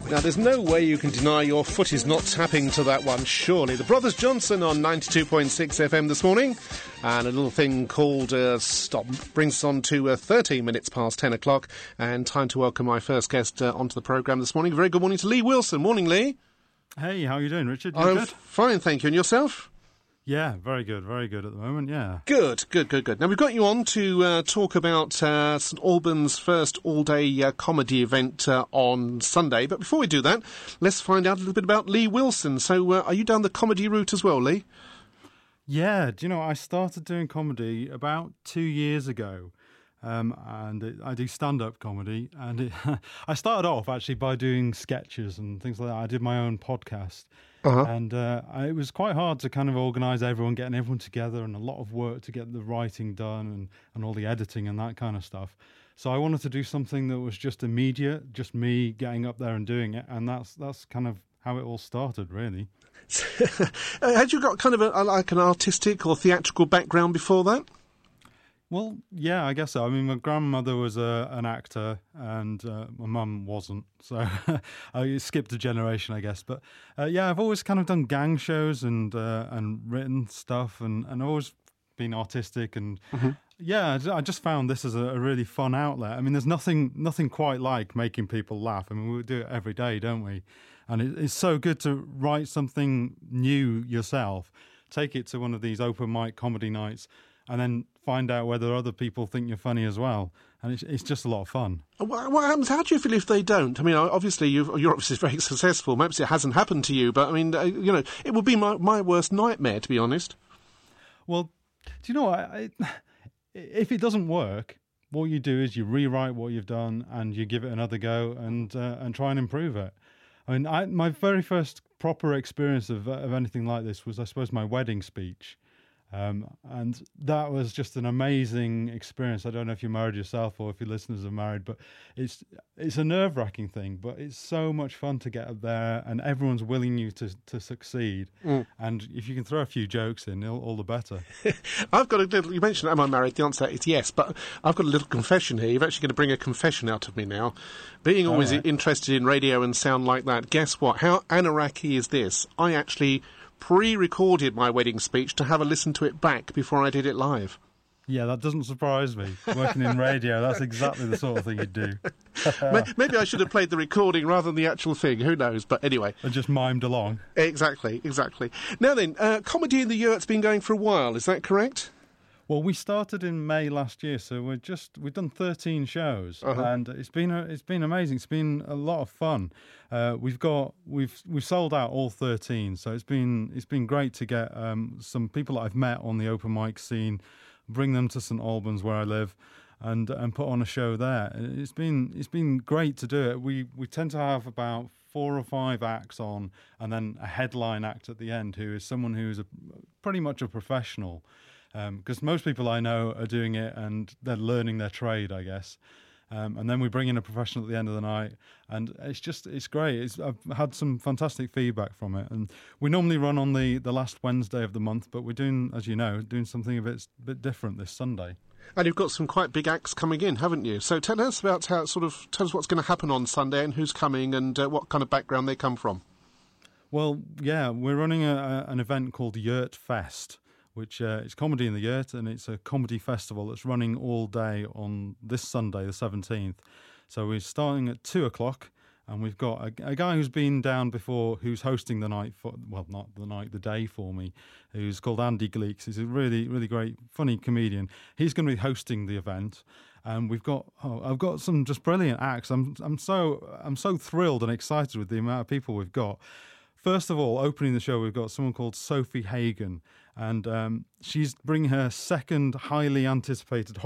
Now, there's no way you can deny your foot is not tapping to that one, surely. The Brothers Johnson on 92.6 FM this morning, and a little thing called Stop brings us on to 13 minutes past 10 o'clock, and time to welcome my first guest onto the programme this morning. Very good morning to Lee Wilson. Morning, Lee. Hey, how are you doing, Richard? I'm good? Fine, thank you. And yourself? Yeah, very good at the moment, yeah. Good. Now, we've got you on to talk about St Albans' first all-day comedy event on Sunday. But before we do that, let's find out a little bit about Lee Wilson. So, are you down the comedy route as well, Lee? Yeah, do you know, I started doing comedy about 2 years ago. I do stand-up comedy, and I started off actually by doing sketches and things like that. I did my own podcast. And it was quite hard to kind of organise everyone, getting everyone together, and a lot of work to get the writing done and all the editing and that kind of stuff. So I wanted to do something that was just immediate, just me getting up there and doing it, and that's kind of how it all started, really. Had you got kind of like an artistic or theatrical background before that? Well, yeah, I guess so. I mean, my grandmother was an actor, and my mum wasn't, so I skipped a generation, I guess. But yeah, I've always kind of done gang shows and written stuff, and always been artistic. And yeah, I just found this as a really fun outlet. I mean, there's nothing quite like making people laugh. I mean, we do it every day, don't we? And it's so good to write something new yourself, take it to one of these open mic comedy nights, and then find out whether other people think you're funny as well. And it's just a lot of fun. What happens? How do you feel if they don't? I mean, obviously, you're obviously very successful. Maybe it hasn't happened to you, but I mean, it would be my worst nightmare, to be honest. Well, do you know, if it doesn't work, what you do is you rewrite what you've done and you give it another go and try and improve it. I mean, my very first proper experience of anything like this was, I suppose, my wedding speech. And that was just an amazing experience. I don't know if you're married yourself or if your listeners are married, but it's a nerve-wracking thing, but it's so much fun to get up there and everyone's willing you to succeed. And if you can throw a few jokes in, all the better. I've got a little, you mentioned, am I married? The answer is yes, but I've got a little confession here. You're actually going to bring a confession out of me now. Being always interested in radio and sound like that, guess what? How Anaraki is this? I actually pre-recorded my wedding speech to have a listen to it back before I did it live. Yeah, that doesn't surprise me. Working in radio, that's exactly the sort of thing you'd do. Maybe I should have played the recording rather than the actual thing, who knows, but anyway. And just mimed along. Exactly. Now then, Comedy in the Yurt's been going for a while, is that correct? Well, we started in May last year, so we've done 13 shows, and it's been amazing. It's been a lot of fun. We've sold out all 13, so it's been great to get some people that I've met on the open mic scene, bring them to St Albans where I live, and put on a show there. It's been great to do it. We tend to have about 4 or 5 acts on, and then a headline act at the end, who is someone who's pretty much a professional. Because most people I know are doing it and they're learning their trade, I guess. And then we bring in a professional at the end of the night, and it's great. I've had some fantastic feedback from it, and we normally run on the last Wednesday of the month, but we're doing, as you know, something a bit different this Sunday. And you've got some quite big acts coming in, haven't you? So tell us about tell us what's going to happen on Sunday and who's coming and what kind of background they come from. Well, yeah, we're running an event called Yurt Fest, which is comedy in the Yurt, and it's a comedy festival that's running all day on this Sunday, the 17th. So we're starting at 2 o'clock, and we've got a guy who's been down before, who's hosting the night, the day for me, who's called Andy Gleeks. He's a really, really great, funny comedian. He's going to be hosting the event. And I've got some just brilliant acts. I'm so thrilled and excited with the amount of people we've got. First of all, opening the show, we've got someone called Sophie Hagen, and she's bringing her second hotly anticipated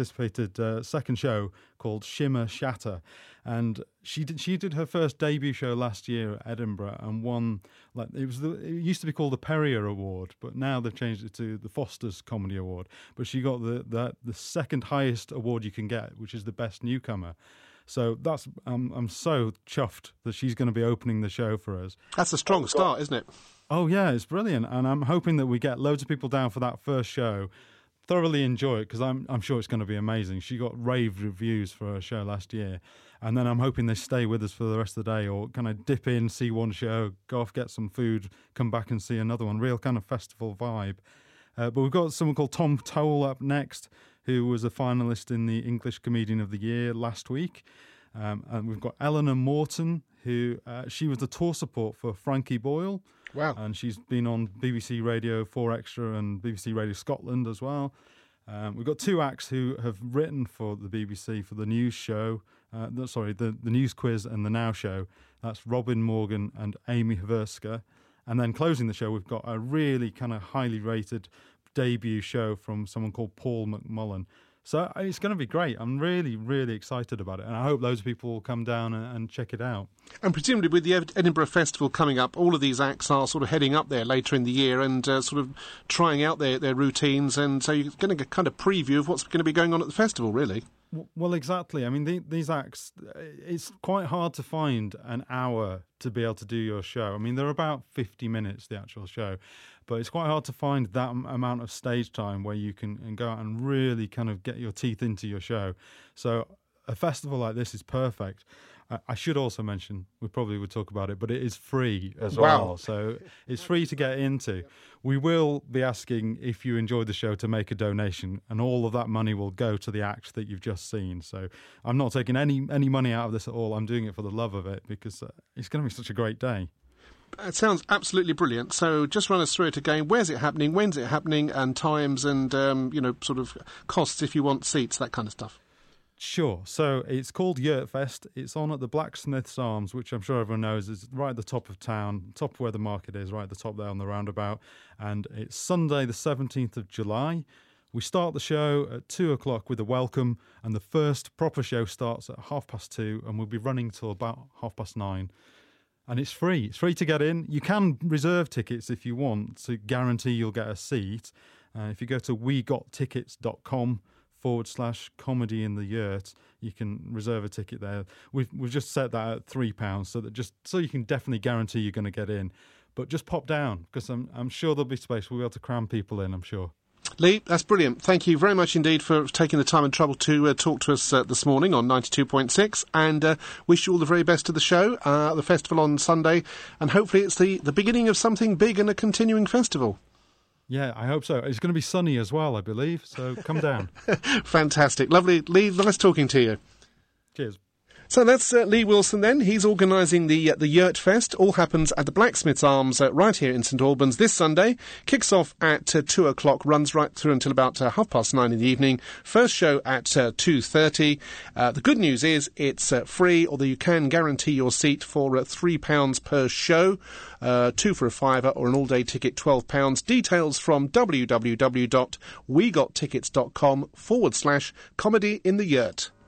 second show called Shimmer Shatter, and she did her first debut show last year at Edinburgh and won. It used to be called the Perrier Award, but now they've changed it to the Foster's Comedy Award. But she got the second highest award you can get, which is the best newcomer. So that's I'm so chuffed that she's going to be opening the show for us. That's a strong start, isn't it? Oh, yeah, it's brilliant. And I'm hoping that we get loads of people down for that first show. thoroughly enjoy it because I'm sure it's going to be amazing. She got rave reviews for her show last year, and then I'm hoping they stay with us for the rest of the day, or kind of dip in, see one show, go off, get some food, come back and see another one. Real kind of festival vibe. But we've got someone called Tom Toll up next, who was a finalist in the English Comedian of the Year last week. And we've got Eleanor Morton, who she was the tour support for Frankie Boyle. Wow. And she's been on BBC Radio 4 Extra and BBC Radio Scotland as well. We've got two acts who have written for the BBC for the news show, the news quiz and the Now Show. That's Robin Morgan and Amy Haverska. And then closing the show, we've got a really kind of highly rated debut show from someone called Paul McMullen. So it's going to be great. I'm really, really excited about it. And I hope loads of people will come down and check it out. And presumably with the Edinburgh Festival coming up, all of these acts are sort of heading up there later in the year and sort of trying out their routines. And so you're going to get kind of preview of what's going to be going on at the festival, really. Well, exactly. I mean, these acts, it's quite hard to find an hour to be able to do your show. I mean, they're about 50 minutes, the actual show. But it's quite hard to find that amount of stage time where you can go out and really kind of get your teeth into your show. So a festival like this is perfect. I should also mention, we probably would talk about it, but it is free as well. So it's free to get into. We will be asking if you enjoyed the show to make a donation, and all of that money will go to the act that you've just seen. So I'm not taking any money out of this at all. I'm doing it for the love of it because it's going to be such a great day. It sounds absolutely brilliant. So just run us through it again. Where's it happening? When's it happening? And times and, sort of costs if you want seats, that kind of stuff. Sure. So it's called Yurtfest. It's on at the Blacksmiths Arms, which I'm sure everyone knows is right at the top of town, top of where the market is, right at the top there on the roundabout. And it's Sunday, the 17th of July. We start the show at 2:00 with a welcome, and the first proper show starts at 2:30, and we'll be running till about 9:30. And it's free. It's free to get in. You can reserve tickets if you want to guarantee you'll get a seat. If you go to wegottickets.com/comedy in the yurt, you can reserve a ticket there. We've just set that at £3 so you can definitely guarantee you're going to get in. But just pop down because I'm sure there'll be space. We'll be able to cram people in, I'm sure. Lee, that's brilliant. Thank you very much indeed for taking the time and trouble to talk to us this morning on 92.6, and wish you all the very best to the show, the festival on Sunday, and hopefully it's the beginning of something big and a continuing festival. Yeah, I hope so. It's going to be sunny as well, I believe, so come down. Fantastic. Lovely. Lee, nice talking to you. Cheers. So that's Lee Wilson then. He's organising the Yurtfest. All happens at the Blacksmiths Arms right here in St Albans this Sunday. Kicks off at 2:00, runs right through until about 9:30 in the evening. First show at 2:30. The good news is it's free, although you can guarantee your seat for £3 per show. 2 for a fiver, or an all-day ticket, £12. Details from www.wegottickets.com/comedy in the yurt.